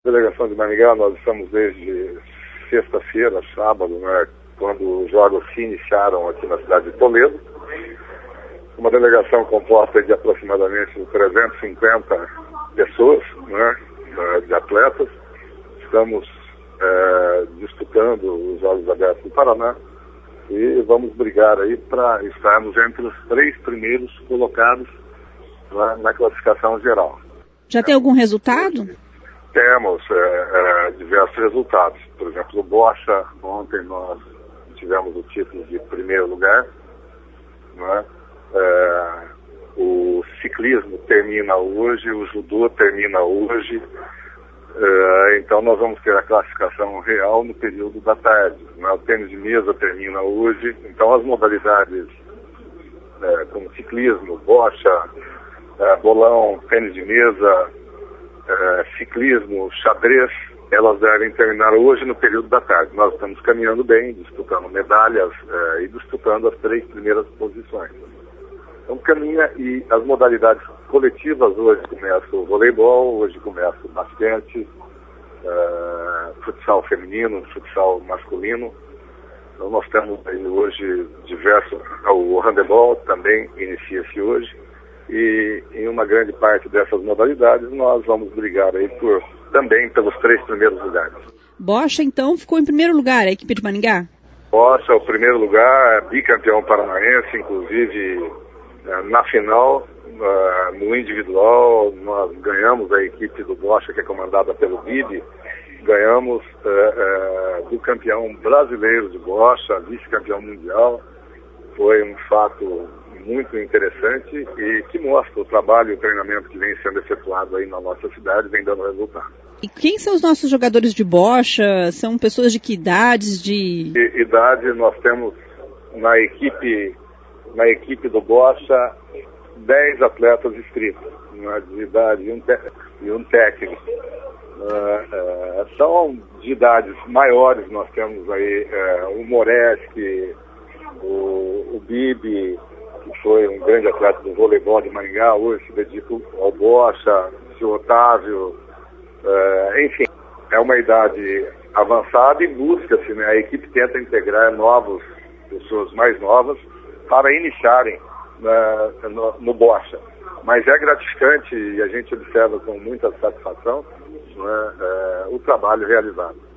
Delegação de Maringá, nós estamos desde sexta-feira, sábado, né, quando os jogos se iniciaram aqui na cidade de Toledo. Uma delegação composta de aproximadamente 350 pessoas, né, de atletas. Estamos disputando os Jogos Abertos do Paraná e vamos brigar aí para estarmos entre os 3 primeiros colocados na classificação geral. Já tem algum resultado? Temos diversos resultados. Por exemplo, o bocha, ontem nós tivemos o título de primeiro lugar, né? O ciclismo termina hoje, o judô termina hoje, então nós vamos ter a classificação real no período da tarde, né? O tênis de mesa termina hoje, então as modalidades como ciclismo, bocha, bolão, tênis de mesa, ciclismo, xadrez, elas devem terminar hoje no período da tarde. Nós estamos caminhando bem, disputando medalhas e disputando as 3 primeiras posições. Então caminha, e as modalidades coletivas, hoje começa o voleibol, hoje começa o basquete, futsal feminino, futsal masculino. Então nós temos aí hoje diversos, o handebol também inicia-se hoje, e em uma grande parte dessas modalidades nós vamos brigar aí também pelos 3 primeiros lugares. Bocha, então, ficou em primeiro lugar, a equipe de Maringá? Bocha, o primeiro lugar, bicampeão paranaense, inclusive na final, no individual, nós ganhamos a equipe do Bocha, que é comandada pelo Bibi, ganhamos do campeão brasileiro de bocha, vice-campeão mundial. Foi um fato muito interessante e que mostra o trabalho e o treinamento que vem sendo efetuado aí na nossa cidade, vem dando resultado. E quem são os nossos jogadores de bocha? São pessoas de que idades? Idade, nós temos na equipe do bocha 10 atletas inscritos, né, de idade e um técnico. São de idades maiores, nós temos aí o Moreski, o Bibi, que foi um grande atleta do voleibol de Maringá, hoje se dedica ao bocha, o seu Otávio, enfim, é uma idade avançada e busca-se, né, a equipe tenta integrar pessoas mais novas para iniciarem no bocha. Mas é gratificante e a gente observa com muita satisfação o trabalho realizado.